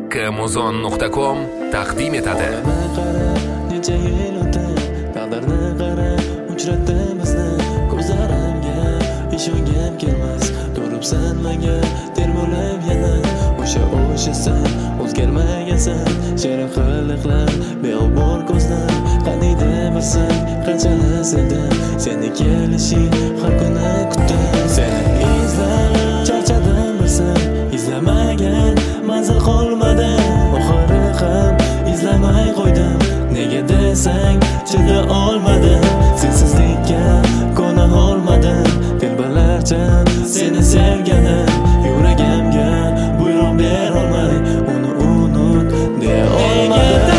kmuzon.com taqdim etadi. Necha yil o'tdi, taqdirni qara, uchratdi bizni. Ko'zlarimga ishongim kelmas, turibsan menga termulib yana. O'shasan, o'zgarmagansan, shirin qiliqlar, beobor ko'zlar. Qaniydi bilsan, qanchalik sevdim, seni kelishing har kuni kutdim. Seni izlab charchadim bilsan, izlamagan manzil qolmadi. Oxiri ham izlamay qo'ydim, nega desang chida olmadim. Sensizlikka ko'na olmadim, telbalarcha seni sevganim. Yuragimga buyruq berolmadim, uni unut deya olmadim.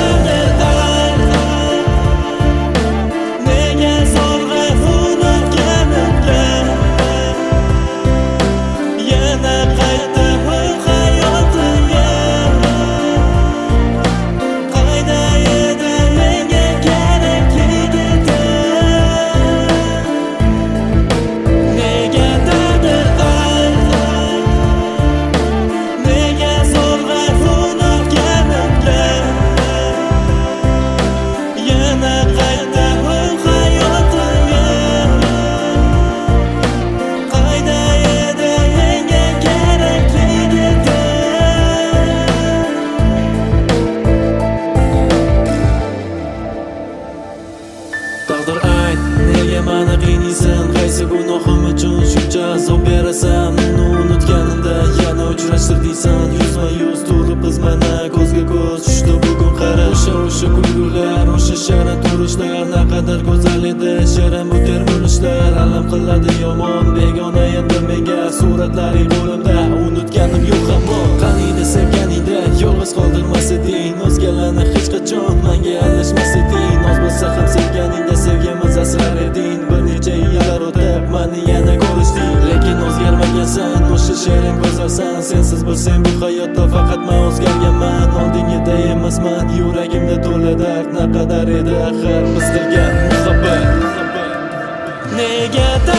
Taqdir ayt, nega meni qiynaysan? Qaysi gunohim uchun shuncha azob berasan? Uni unutganimda yana uchrashtirdiysan. Yuzma-yuz turib biz mana ko'zga ko'z tushdi bugun qara. O'sha kulgular, o'sha shirin turishlar, naqadar go'zal edi shirin bu termulishlar. Alam qiladi yomon begona endi menga, suratlaring qo'limda, unutganim yo'q hamon. Qaniydi sevganingda yolg'iz qoldirmas eding, o'zgalarni hech qachon menga alishmas eding. Noz bo'lsa ham sevganingda sevgimiz asrar eding. Bir necha yillar o'tib meni yana ko'rishding, lekin o'zgarmagansan, o'sha shirin go'zalsan. Sensiz bo'lsam bu hayotda faqat men o'zgarganman. Oldingida emasman, yuragimda to'la dard. Naqadar edi axir biz qilgan muhabbat. Nega